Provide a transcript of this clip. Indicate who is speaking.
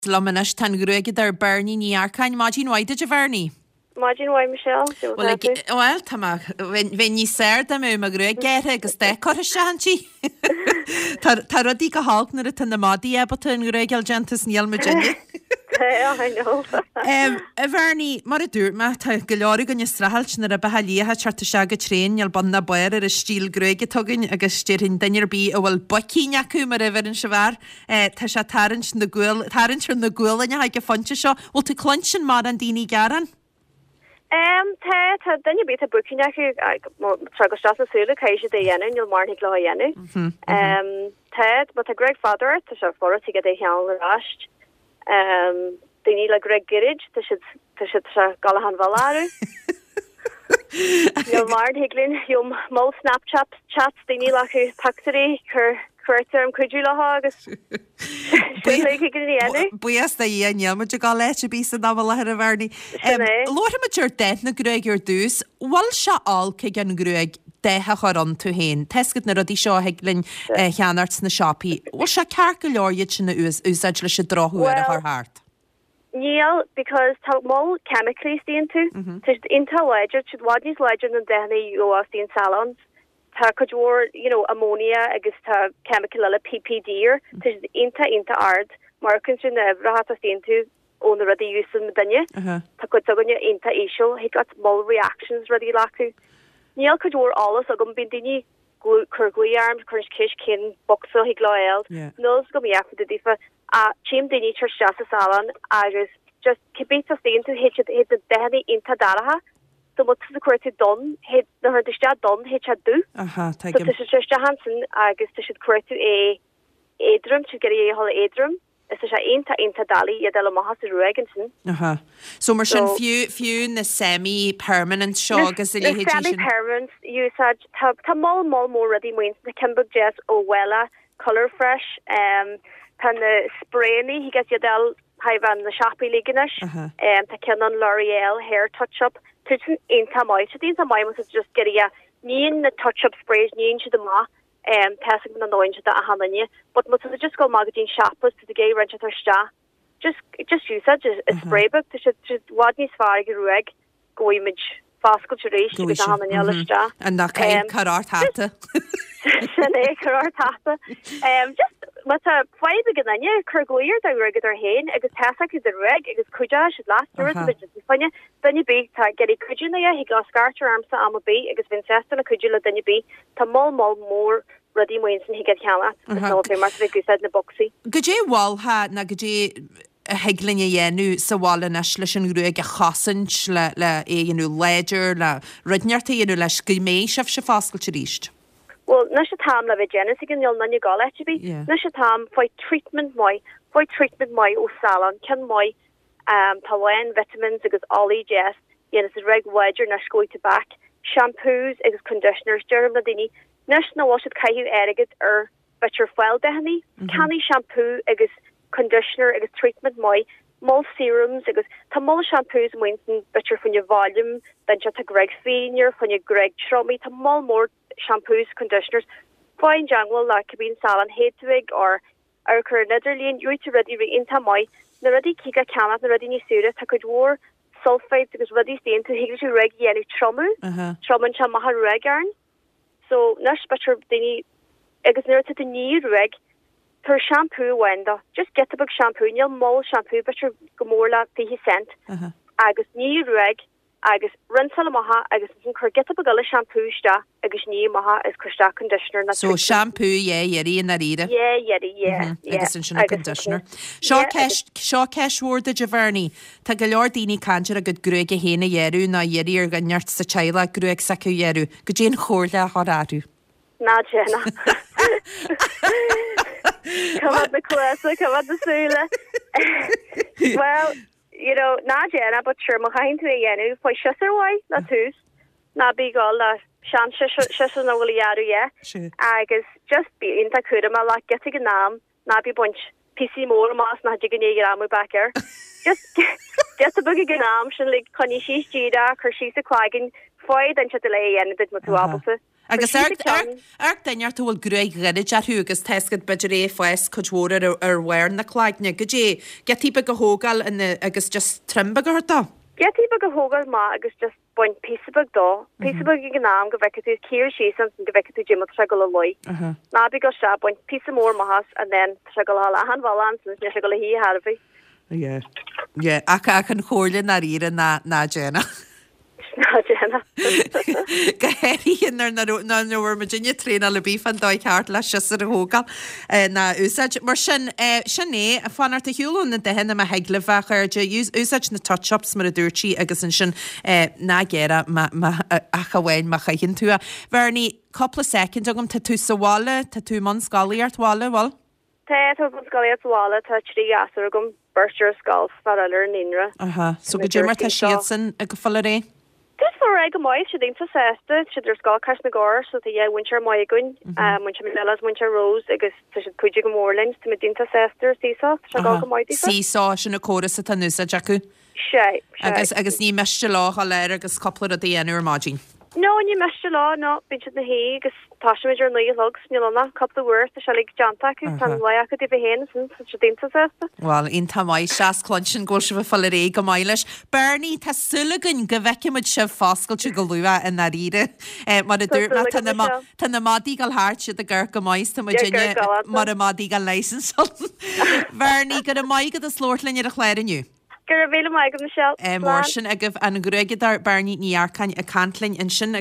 Speaker 1: Lomanas tan gruige ar Bernie ní arcain Máidín Waide de Vernie.
Speaker 2: Máidín Waide Michelle.
Speaker 1: Well, tamach, when you said them a gruig get agus de cor shanty. Tá rodí go hálnar a tan na mádí ebata an gruigel gentas níl Virginia.
Speaker 2: I know.
Speaker 1: Vernie, mar a dúr ma tá go leir gan strahalt na a behalíthe charta se go tréin al ban na buir ar a stíl gruige tugann agus stírin dainir bí a bhfuil bucíine acu mar a bhar an sevar tá se tarint na gúlaine ha go fonte seo bhil tú clonsin mar an daoine garan?
Speaker 2: Tá daine bí a bucíine acu tragus na súla caiise de dhéanú níl mar hiag le dhéanú. Tá a Greg Father tá se for go é chean le ráist. Dini le Greg Giridge te galahan valaru. Yo Mard Higlin, yo mo Snapchat chats dini la taxi curterm kujula hagus.
Speaker 1: Buas da ian ma gal leche bí sa dama a verni. Lord mature death na Greg your dus, wal sha all ke gan Greg dethe choran tú héin. Tescad na rodí seo heglinn cheanarts na shopi. Wa se cear go leoriad sin na úsáid leis se drothú ar a th hart.
Speaker 2: Níl, because tá mó chemically stíon tú. Tá inta ledger, should wadnís ledger na dehna UOS stíon salons. Tá codúir, ammonia agus tá chemical eile PPD tá inta ard, marcin sin na ebra tá stíon tú ón na rodí úsan na danne. Tá chud aganne inta isio, he got mó reactions rodí lacu. Níl codúir alles a gom bindini curgui arms crunch kish kin boxo hi gloel nos go mi after the difa chim dini church jasa salon agus just kibita stain to hit the dehni inta daraha so what the quality done hit the her disha done hit had do
Speaker 1: take him
Speaker 2: so this Hansen agus to should correct to a adrum to get a hol adrum is inta dali ya dela mahas Regenson
Speaker 1: so mar sin few na semi permanent shogas
Speaker 2: semi permanent usage ta mol more ready means the Kimbug Jess Owella color fresh tan the sprayny he gets ya del haivan the shoppy liginish ta kenon L'Oreal hair touch up tuchin inta mai so inta mai was just get ya nien the touch up sprays nien to the ma testing na noin da hananya but must just go magazine shoppers to the gay ranch at sta just use such a spray book to should wadni svar rueg go image fascal duration with hananya sta
Speaker 1: and na karar tata
Speaker 2: karar tata just what a five beginning kurgoyer da reg at her hain agus tasak is the reg agus kuja should last year just fanya then you be ta get kujuna he got scarter arms sa am be agus vincesta na kujula then you be ta mol more ruddy Winston he get cala no fe mas vi said na boxy
Speaker 1: gajé wall ha na gajé heglinne yenu sa wall na slishin gruig a chassint le enu ledger la rudnarta enu le skimé chef se fascal chirist
Speaker 2: well na tam la genesis gan yol na gal be na tam fight treatment moi o salon can moi pawen vitamins agus ollie jess yes reg wedger na skoi to back shampoos agus conditioners germ nadini national wash it kaihu erigid better file dehni canny shampoo agus conditioner agus treatment moi mol serums agus ta mol shampoos Winston better from your volume than just a Greg Senior from your Greg Trummy ta mol more shampoos conditioners fine jungle like cabin salon hedwig or Netherlands you to ready inta moi na ready kika cana na ready ni sura ta could war sulfates because ready stain to higgy reg yellow trauma cha maha regarn so nash better dini agus near to the new reg per shampoo wenda just get the book shampoo and you'll mol shampoo better gomorla 50 cent agus new reg agus rinsal maha agus get the book shampoo sta agus new maha is crystal conditioner na
Speaker 1: so shampoo yeri in narida agus in conditioner Shaw cash word the Javerni ta galordini kanjer a good gruig a hena yeru na yeri ar ganyart sa chaila gruig saku yeru gujin chorla hararu
Speaker 2: na Jenna come at the class come at the sula well na Jenna but sure mahain to yenu foi shusser why na tus na big all la shan shusser na wili yaru agus just be inta kudama like getting a nam na be bunch PC more mas na jigani gramu back here just get the boogie ganam shin like konishi jida kershi sa quagin foi then chatale and bit mutu abuse
Speaker 1: agus daart túil gruig riid arthú agus teiscad beidir é foies chudhór ar bhhair na chláidne go dé getí go hógal agus just trimba go tá.
Speaker 2: Getí go hógal má agus just buin písabag dó písabag i gnáam go bheice tú cíir sí san go bheice tú Jim se go le loi. Ná bí go se buin písa mór mahas a den se go a hanhán san ne se go le hí Harbhí.
Speaker 1: Ié, acha an chóirlinn na ire ná Jenna. Gehéíar na nuair Virginia tréna le bí fan dóid ceart le si ar a hógal na úsáid mar sinné a fanart a hiúún na de henna a heglahach ar de úsáid na touchups mar a dúirtí agus an sin ná géire achahhain mar chahinn tú a bharní coppla second agam tá tú saháile tá tú man sáíartháile bhil?
Speaker 2: Tá ban sáíartháile tá trí asar gom burstir scalf far eir níra.
Speaker 1: So go dúmar tá siad san a go fola ré?
Speaker 2: Dis for ag mai si dé sesta si er sá kar na gá so winter mai gun winter melas winter rose agus kuig go mórlins te dinta sester síá go mai
Speaker 1: síá sin na choras a tan nusa Jacku
Speaker 2: sé
Speaker 1: agus ní meiste lá a leir agus coppla a déanú mágin.
Speaker 2: No ní meiste lá no bin na hé agus táidir nu logs nína couple worth se lig janta tan le a di hen se dinta sesta.
Speaker 1: Well in tamai seaslonsin go se fall ré go mailes. Bernie tá sulligan go bheiceimiid se fáscail se go luúa in na ríide mar a dúr tan na mádí gal háart si a gur go mais tá Virginia mar a mádí gal leisin Bernie go a maigad a slóirlinn ar a chléirniu.
Speaker 2: Gur bhéle mai go Michelle.
Speaker 1: Mar sin a goh an gruigeidir Bernie níarcain a cantlinn in sin